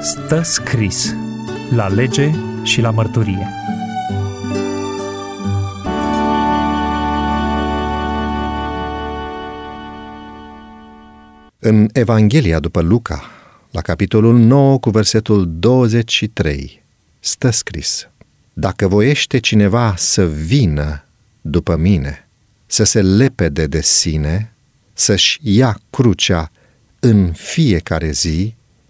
Stă scris la lege și la mărturie. În Evanghelia după Luca, la capitolul 9 cu versetul 23, stă scris: Dacă voiește cineva să vină după mine, să se lepede de sine, să-și ia crucea în fiecare zi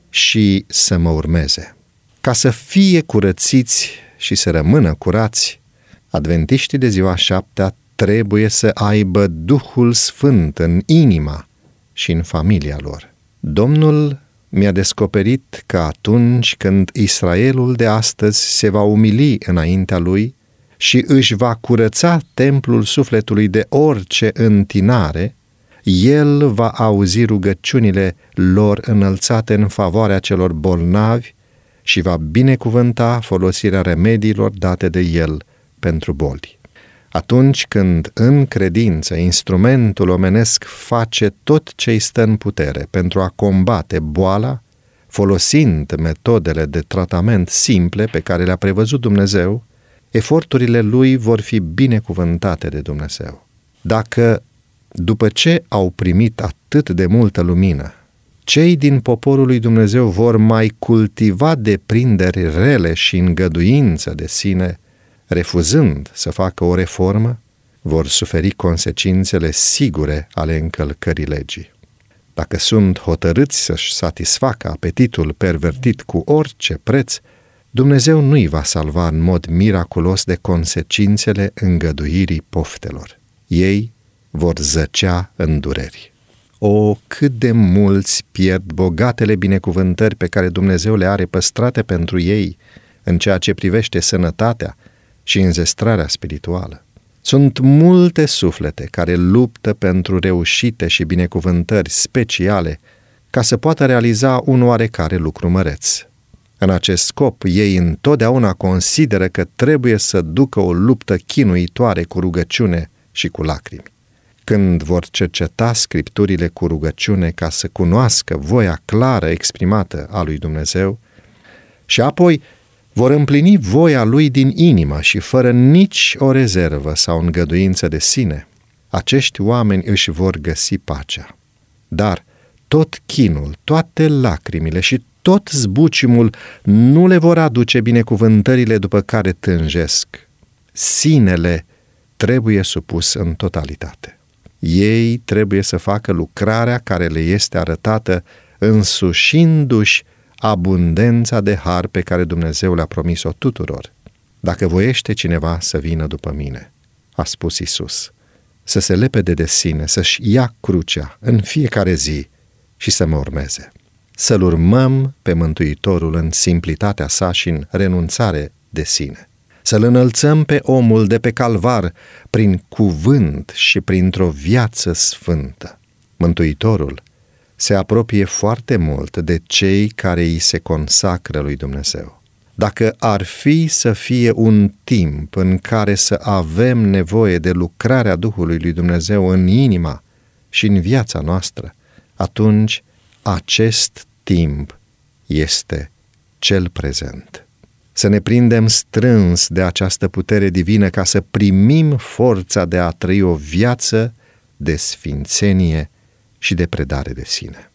și să mă urmeze. Ca să fie curățiți și să rămână curați, adventiștii de ziua șaptea trebuie să aibă Duhul Sfânt în inima și în familia lor. Domnul mi-a descoperit că atunci când Israelul de astăzi se va umili înaintea lui și își va curăța templul sufletului de orice întinare, el va auzi rugăciunile lor înălțate în favoarea celor bolnavi și va binecuvânta folosirea remediilor date de el pentru boli. Atunci când în credință instrumentul omenesc face tot ce-i stă în putere pentru a combate boala, folosind metodele de tratament simple pe care le-a prevăzut Dumnezeu, eforturile lui vor fi binecuvântate de Dumnezeu. Dacă, după ce au primit atât de multă lumină, cei din poporul lui Dumnezeu vor mai cultiva deprinderi rele și îngăduință de sine, refuzând să facă o reformă, vor suferi consecințele sigure ale încălcării legii. Dacă sunt hotărâți să-și satisfacă apetitul pervertit cu orice preț, Dumnezeu nu-i va salva în mod miraculos de consecințele îngăduirii poftelor. Ei vor zăcea în dureri. O, cât de mulți pierd bogatele binecuvântări pe care Dumnezeu le are păstrate pentru ei în ceea ce privește sănătatea și înzestrarea spirituală. Sunt multe suflete care luptă pentru reușite și binecuvântări speciale ca să poată realiza un oarecare lucru măreț. În acest scop, ei întotdeauna consideră că trebuie să ducă o luptă chinuitoare cu rugăciune și cu lacrimi. Când vor cerceta Scripturile cu rugăciune ca să cunoască voia clară exprimată a lui Dumnezeu și apoi vor împlini voia lui din inimă și fără nici o rezervă sau îngăduință de sine, acești oameni își vor găsi pacea. Dar tot chinul, toate lacrimile și tot zbuciumul nu le vor aduce binecuvântările după care tânjesc. Sinele trebuie supus în totalitate. Ei trebuie să facă lucrarea care le este arătată însușindu-și abundența de har pe care Dumnezeu le-a promis-o tuturor. Dacă voiește cineva să vină după mine, a spus Iisus, să se lepede de sine, să-și ia crucea în fiecare zi și să mă urmeze. Să-L urmăm pe Mântuitorul în simplitatea sa și în renunțare de sine. Să-L înălțăm pe omul de pe calvar prin cuvânt și printr-o viață sfântă. Mântuitorul se apropie foarte mult de cei care îi se consacră lui Dumnezeu. Dacă ar fi să fie un timp în care să avem nevoie de lucrarea Duhului lui Dumnezeu în inima și în viața noastră, atunci acest timp este cel prezent. Să ne prindem strâns de această putere divină ca să primim forța de a trăi o viață de sfințenie și de predare de sine.